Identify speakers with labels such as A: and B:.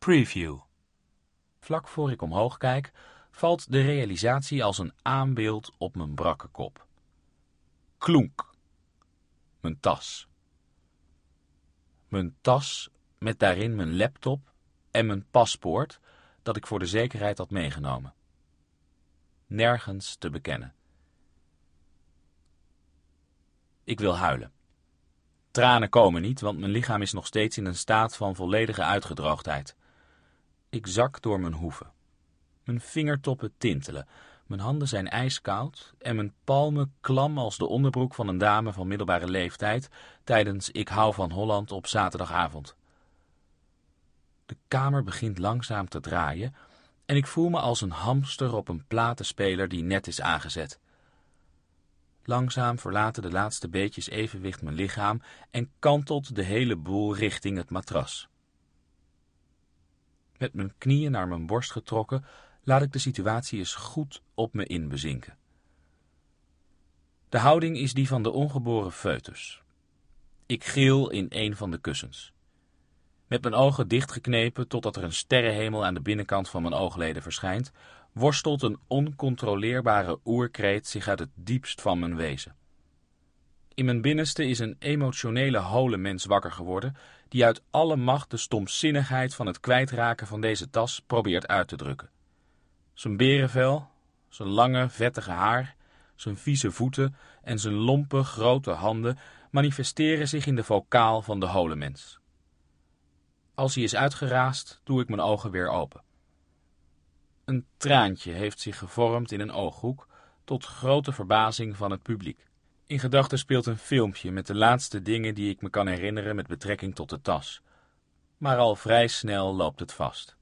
A: Preview. Vlak voor ik omhoog kijk, valt de realisatie als een aanbeeld op mijn brakke kop. Klonk. Mijn tas. Mijn tas met daarin mijn laptop en mijn paspoort dat ik voor de zekerheid had meegenomen. Nergens te bekennen. Ik wil huilen. Tranen komen niet, want mijn lichaam is nog steeds in een staat van volledige uitgedroogdheid. Ik zak door mijn hoeven. Mijn vingertoppen tintelen, mijn handen zijn ijskoud en mijn palmen klam als de onderbroek van een dame van middelbare leeftijd tijdens Ik hou van Holland op zaterdagavond. De kamer begint langzaam te draaien en ik voel me als een hamster op een platenspeler die net is aangezet. Langzaam verlaten de laatste beetjes evenwicht mijn lichaam en kantelt de hele boel richting het matras. Met mijn knieën naar mijn borst getrokken, laat ik de situatie eens goed op me inbezinken. De houding is die van de ongeboren foetus. Ik gil in een van de kussens. Met mijn ogen dichtgeknepen totdat er een sterrenhemel aan de binnenkant van mijn oogleden verschijnt, worstelt een oncontroleerbare oerkreet zich uit het diepst van mijn wezen. In mijn binnenste is een emotionele holemens wakker geworden die uit alle macht de stomzinnigheid van het kwijtraken van deze tas probeert uit te drukken. Zijn berenvel, zijn lange, vettige haar, zijn vieze voeten en zijn lompe, grote handen manifesteren zich in de vocaal van de holemens. Als hij is uitgeraasd, doe ik mijn ogen weer open. Een traantje heeft zich gevormd in een ooghoek, tot grote verbazing van het publiek. In gedachten speelt een filmpje met de laatste dingen die ik me kan herinneren met betrekking tot de tas. Maar al vrij snel loopt het vast.